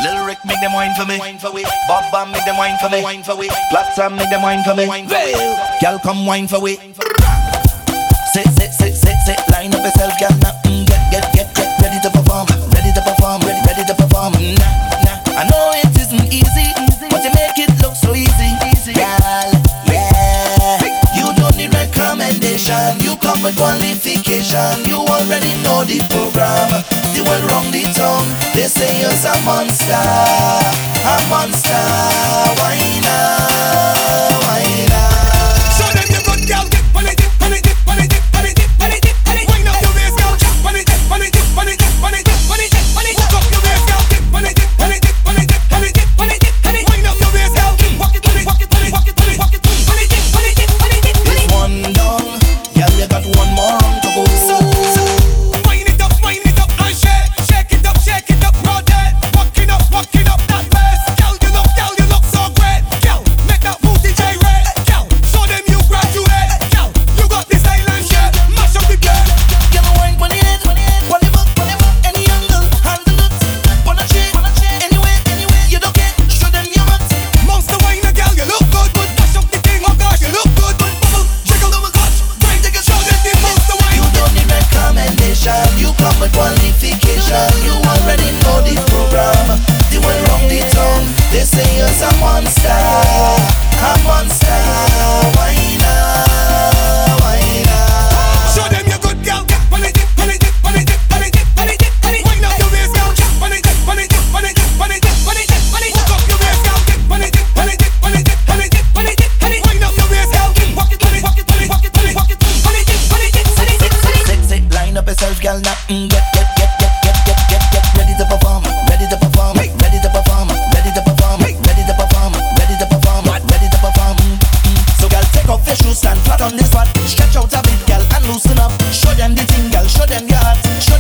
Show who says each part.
Speaker 1: Lil Rick make them wine for me. Bob Bam make them wine for me. Platsam make them wine for me. Girl come wine for we. Sit, line up yourself, girl. Now get ready to perform. Ready to perform. Nah. I know it isn't easy, but you make it look so easy, girl. Yeah. You don't need recommendation. You come with qualification. You already know the program. You went wrong the tongue. They say you're a monster. Why not?
Speaker 2: Show them your good girl. Dip on it. Wind up your waist, girl. Dip on it. Hook up your waist, girl. Dip on it. Wind up your waist, girl. Walk it.
Speaker 1: It's one down, girl. You got one more round to go.
Speaker 2: Wind it up and shake it up, rotate. Walk it up that waist, girl. You look so great, girl. Make that booty gyrate, girl. Show them you graduate, girl. You got the style and shape, mash up the game.
Speaker 1: Girl, wine pon the head, pon the butt, any angle, handle it. Pon a chain, anyway, you don't care. Show them your butt.
Speaker 2: Monster wine, girl, you look good. Mash up the thing, oh gosh, you look good. Bubble, jiggle, double touch, grind, take a show them the monster wine.
Speaker 1: You don't need recommendation. You come with qualification. You already know the program. They went wrong the tongue. They say you're a monster. Why not?
Speaker 2: Show them your good girl. Wind up your waist, girl. Hook up your waist, girl. Wind up your waist, girl. Walk it.
Speaker 1: Sit, line up yourself, girl. Now get ready to perform. Ready to perform. So, girl, take off your shoes, stand flat on this spot. Stretch out a bit, girl, and loosen up. Show them the thing, girl. Show them your heart.